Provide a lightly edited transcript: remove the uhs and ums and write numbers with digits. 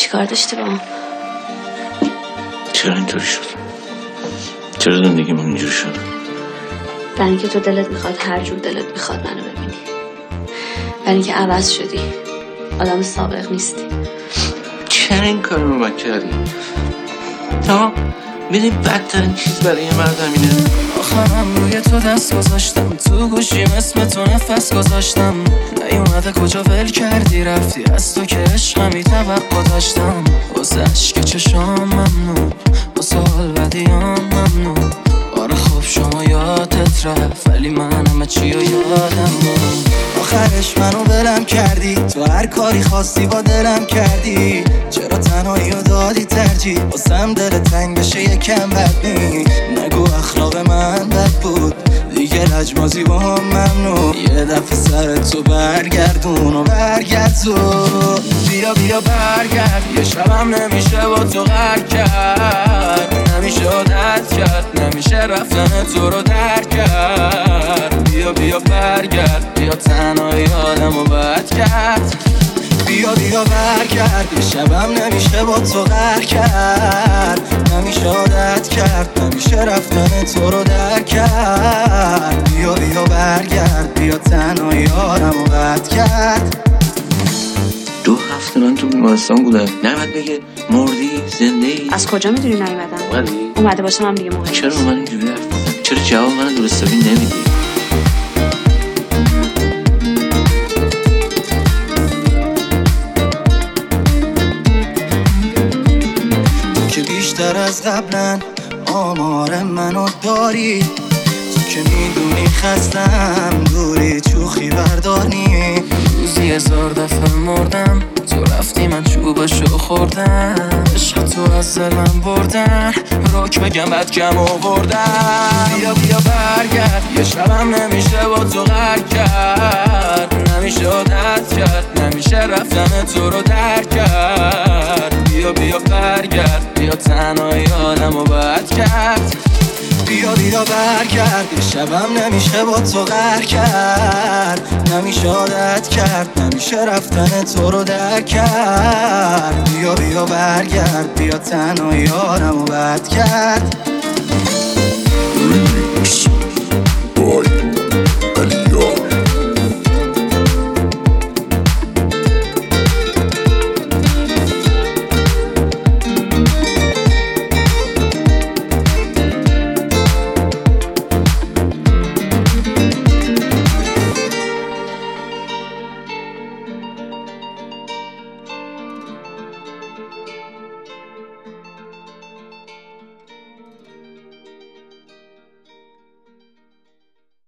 چیکار داشتی با هم؟ چرا اینطوری شد؟ چرا زندگیمون اینجور شد؟ برای اینکه تو دلت میخواد هر جور دلت میخواد منو ببینی، برای اینکه عوض شدی، آدم سابق نیستی. چرا این کارو رو من کردی؟ ها؟ میدونی بدترین چیز برای یه مرد همینه. آخرم روی تو دست گذاشتم، تو گوشیم اسم تو نفس گذاشتم. نیومده کجا ول کردی رفتی، از تو که عشقمی توقع داشتم. واسه عشق چشام ممنون، واسه حال بدیام ممنون. آره خب شما یادت رفت ولی من همه چی رو یادم موند. آخرش منو بلم کردی، تو هر کاری خواستی با دلم کردی. چرا تنهایی رو دادی ترجیح، واسم دل تنگ بشه یکم بد نی. نگو اخلاق من بد بود دیگه، لجبازی با هم ممنون. یه دفعه سر تو برگردون و برگرد تو. بیا بیا برگرد، یه شبم نمیشه با تو غر کرد. نمیشه عادت کرد، نمیشه رفتن تو رو درک کرد. بیا بیا برگرد، بیا تنهایی آدمو بد کرد. بیا بیا برگرد، یه شبم نمیشه با تو غر کرد. نمیشه عادت کرد، نمیشه رفتن تو رو درک کرد. بیا بیا برگرد، بیا تنهایی آدمو بد کرد. 2 هفته من تو بیمارستان بودم، نمیاد بگه مردی زنده ای. از کجا میدونی نیومدم؟ اومده باشم هم دیگه مهم. چرا من اینجوری حرف میزنی؟ چرا جواب من درستابی نمیدی؟ که بیشتر از قبلا آمار منو داری، تو که میدونی خستم دوری چوخی برداری. روزی 1000 دفعه مردم، تو رفتی من چوبشو خوردم. عشق تو از دلم بردن، روک بگم بد کم آوردم. بیا بیا برگرد، یه شبم نمیشه با تو غر کرد. نمیشه عادت کرد، نمیشه رفتن تو رو درک کرد. بیا بیا برگرد، بیا تنهایی آدمو بد کرد. بیا بیا برگرد، یه شبم نمیشه با تو غر کرد. نمیشه عادت کرد، نمیشه رفتن تو رو درک کرد. بیا بیا برگرد، بیا تنهایی آدمو بد کرد.